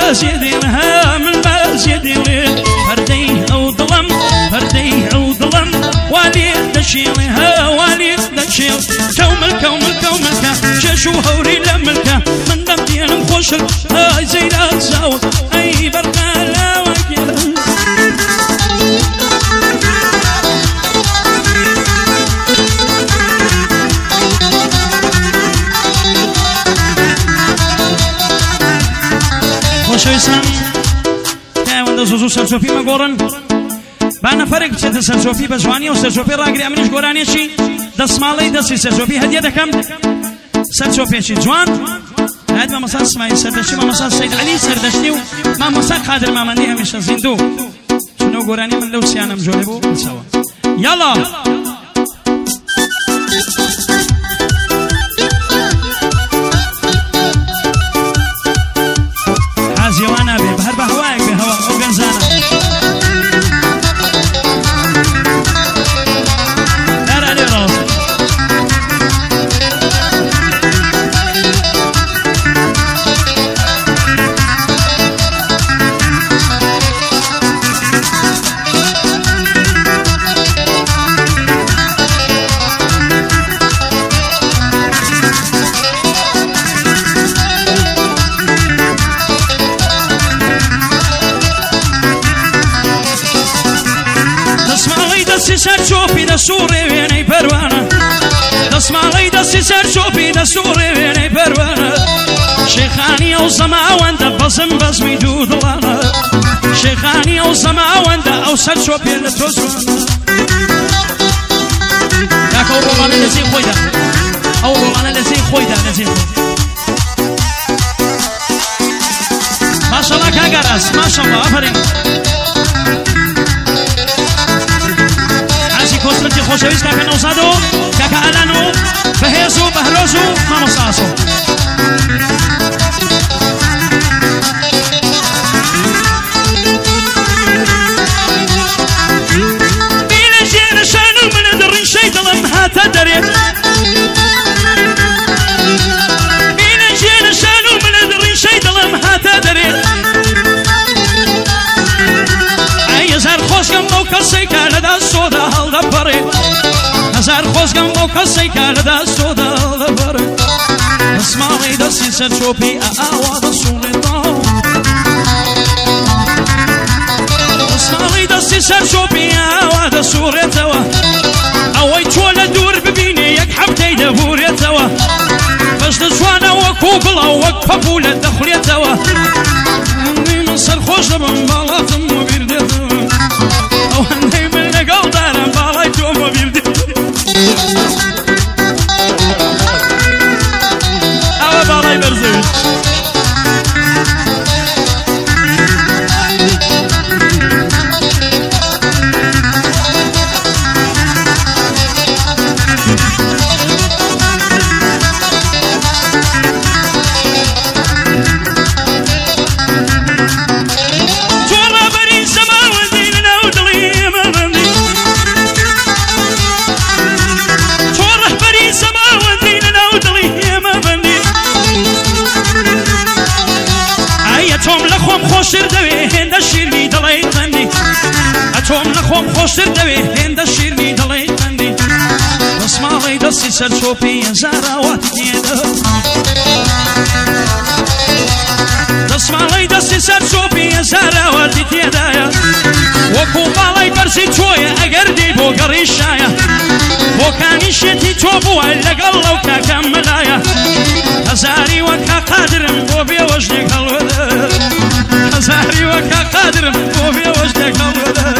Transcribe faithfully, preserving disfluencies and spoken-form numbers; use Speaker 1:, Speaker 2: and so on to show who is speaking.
Speaker 1: بازيدينها من بازيدين فردي أو ظلم فردي أو ظلم والي دشيلها والي دشيل كومل كومل كومل شاشو هوري لملكا من دمتين مخوشل هاي زيدا تزاوت أي برقا لا وكيل خوشویستم که اونده زوزو سرسوفی مگورن با نفرق بچێتە سەرسۆفی بە جوانی و سەرسۆفی ڕاگری ئەمنیش گۆرانێکی دەسماڵەی دەستی سەرسۆفی هەدیە دەکەم سەرسۆفێکی جوان هەد مامۆستا اسماعیل سەردەشتی مامۆستا سەید عەلی سەردەشتی و مامۆستا قادر مامەندی هەمیشە زیندوو چونەوە گۆرانی من لەو سیانەم جۆرێ بوو بچەوە یاڵا حازیێوان نابێ بە هەر بە هەوایەک بێ هەوا ئەو گەنجانە سەرچۆپی دەسوڕێ وێنەی پەروانە دەسماڵەی دەستی سەرچۆپی دەسوڕێ وێنەی پەروانە شێخانی ئەو زەماوەندە بەزم بەزمی دوو دڵانە شێخانی ئەو زەماوەندە ئەو سەرچۆپێ لە تۆ جوانە کاکە ئەو ڕۆڵانە لە جێی خۆیدا ئەو ڕۆڵانە لە جێی خۆیدا لە جێی خۆی ماشەڵڵا کاگەڕاز ماشەڵڵا ئەفەرین کۆسرەتی خۆشەویست کاکە نەوزاد و کاکە ئەلان و بەهێز و بەهرۆز و مامۆستا ئاسۆ بینە ژێرە شان و منە دڕیشەی دڵم هاتە دەرێ بینە ژێرە شان و منە دڕیشەی دڵم هاتە دەرێ هزار خۆشگەم بەو کەسەی کە لەدا سۆدا هەڵدەپەڕێ هزار خۆشگەم بەو کەسەی کە لەدا سۆدا هەڵدەپەڕێ دەسماڵی دەستی سەرچۆپی ئاوا دەسوڵێتەوە دەسماڵی دەستی سەرچۆپی ئاوا دەسوڕێتەوە ئەوەی چۆ لە دوور ببینێ یەک حەفتەی دەبورێتەوە بەشتە جوانە وەکو گڵە وەک پەپولە دەخورێتەوە من سەرخۆش دەبم باڵاتم و بیر دێتەوە ئەو هەندەی من لەگەڵ دارم باڵای تۆ بۆ بیر دێتەوە ئەوە باڵای بەرزەوی خۆشتر دەوێ هێندە شیرنی دڵی قەندی ئەتۆم لە خۆم خۆشتر دەوێ هێندە شیرنی دڵی قەندی دەسماڵی دەستی سەرچۆپی هەزاراواتی تێدا دەسماڵی دەستی سەرچۆپی هەزاراواتی تێدایە وەکو باڵای بەرزی تۆیە ئەگەر دێ بۆ گەڕی شایە بۆکانی شێتی تۆ بووە لەگەڵ لەو کاکەم مەلایە هەزاری وەکا قادرم بۆ بێوەژنێک هەڵوەدە هەزاری وەکا قادرم بۆ بێوەژنێک هەڵوەدە